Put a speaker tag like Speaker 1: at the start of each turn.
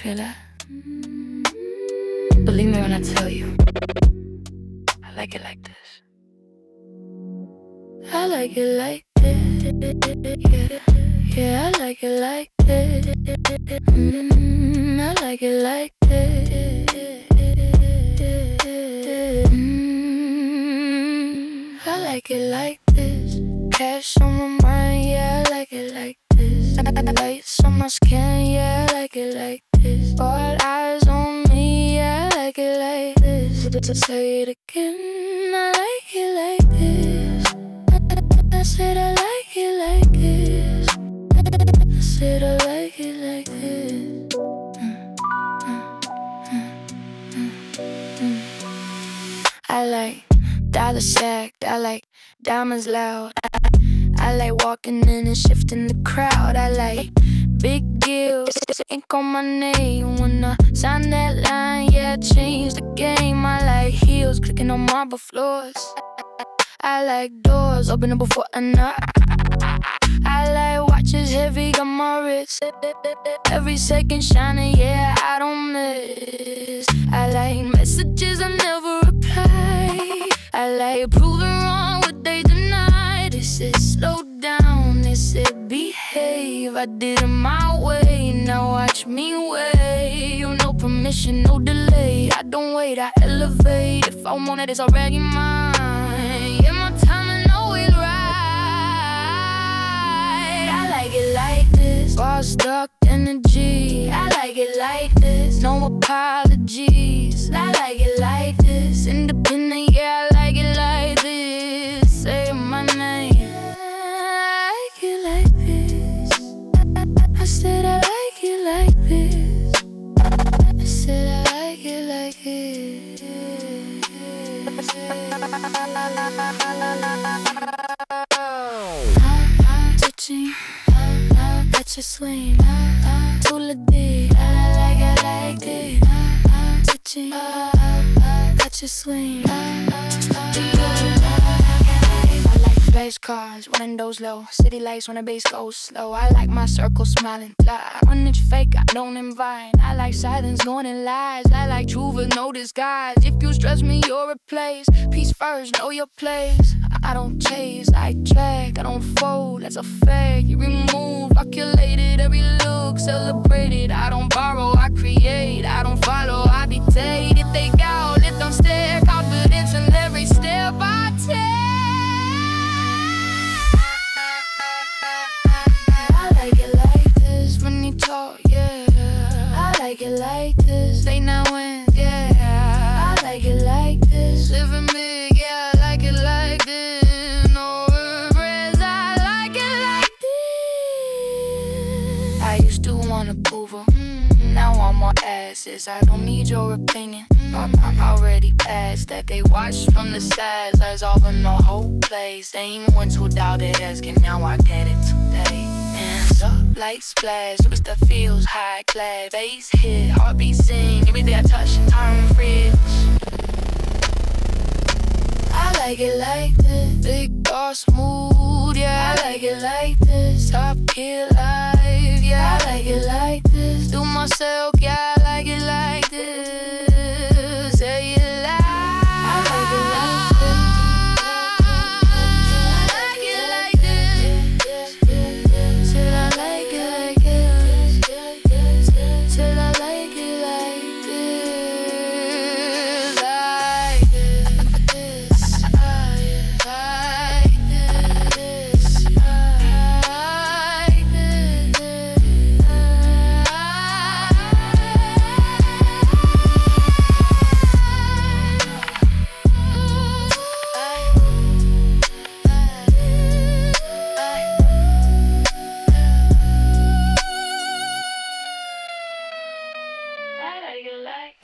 Speaker 1: feel that? Believe me when I tell you, I like it like this. I like it like this. Yeah, I like it like this. I like it like this. I like it like this. Cash on my mind, yeah, I like it like this. Lights on my skin, yeah, I like it like this. All eyes on me, yeah, I like it like this. Say it again, I like it like this. I said I like it like this. I said I like it like this. I like dollar stacked, I like diamonds loud. I like walking in and shifting the crowd. I like big deals, ink on my name. When I sign that line, yeah, I change the game. I like heels, clicking on marble floors. I like doors opening before I knock. I like watches heavy on my wrist. Every second shining, yeah, I don't miss. I like messages I never reply. I like proving wrong what they deny. They said slow down, they said behave. I did it my way, now watch me wait. You no permission, no delay. I don't wait, I elevate. If I want it, it's already mine. Yeah, my timing always right. I like it like this. Lost dark energy. I like it like this. No apologies. I like it like this. Independent, yeah, I like it like this. Say my name. I like it like this. I said I like it like this. I said I like it like this. Touching, touch your swing. Tula D, I like it. Touching, touch your swing. Space cars, windows low. City lights when the bass goes slow. I like my circle smiling fly. When it's fake, I don't invite. I like silence going in lies. I like truth with no disguise. If you stress me, you'll replace. Peace first, know your place. I don't chase, I track. I don't fold, that's a fact. You remove, calculated every look, celebrated. I don't borrow, I create. I don't follow, I dictate. If they go, let them stare. Confidence in every step I take. I like it like this when you talk, yeah. I like it like this, they not win, yeah. I like it like this, living big, yeah. I like it like this, no regrets. I like it like this. I used to want approval, now I'm more asses. I don't need your opinion, I'm already past that. They watch from the sides, I solving the whole place. They ain't ones who doubted asking, now I get it today. Hands up like splash, it was the feels high class. Bass hit, heartbeat sing, everything I touch turn fridge. I like it like this, big bar smooth, yeah. I like it like this, top kid life, yeah. I like it like this, do myself, yeah.